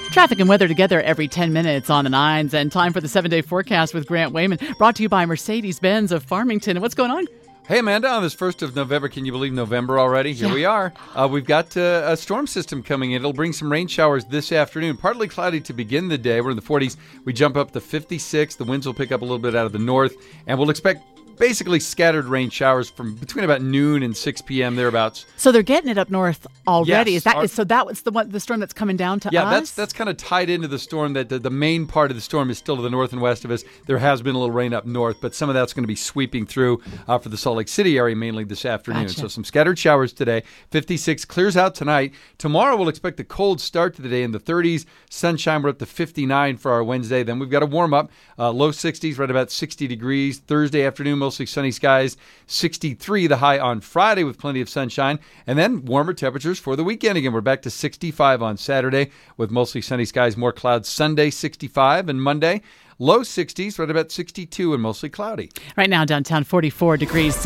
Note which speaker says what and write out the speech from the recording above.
Speaker 1: Traffic and weather together every 10 minutes on the 9s, and time for the 7-day forecast with Grant Wayman, brought to you by Mercedes-Benz of Farmington. And what's going on?
Speaker 2: Hey, Amanda, on this 1st of November, can you believe November already? Here we are. We've got a storm system coming in. It'll bring some rain showers this afternoon. Partly cloudy to begin the day. We're in the 40s. We jump up to 56. The winds will pick up a little bit out of the north, and we'll expect basically scattered rain showers from between about noon and 6 p.m. thereabouts.
Speaker 1: So they're getting it up north already.
Speaker 2: Yes.
Speaker 1: So that was the storm that's coming down to us?
Speaker 2: Yeah, that's kind of tied into the storm. That the main part of the storm is still to the north and west of us. There has been a little rain up north, but some of that's going to be sweeping through for the Salt Lake City area mainly this afternoon.
Speaker 1: Gotcha.
Speaker 2: So some scattered showers today. 56 clears out tonight. Tomorrow we'll expect a cold start to the day in the 30s. Sunshine, we're up to 59 for our Wednesday. Then we've got a warm up. Low 60s, right about 60 degrees. Thursday afternoon, mostly sunny skies. 63 the high on Friday with plenty of sunshine. And then warmer temperatures for the weekend again. We're back to 65 on Saturday with mostly sunny skies, more clouds Sunday, 65, and Monday, low 60s, right about 62 and mostly cloudy.
Speaker 1: Right now, downtown, 44 degrees.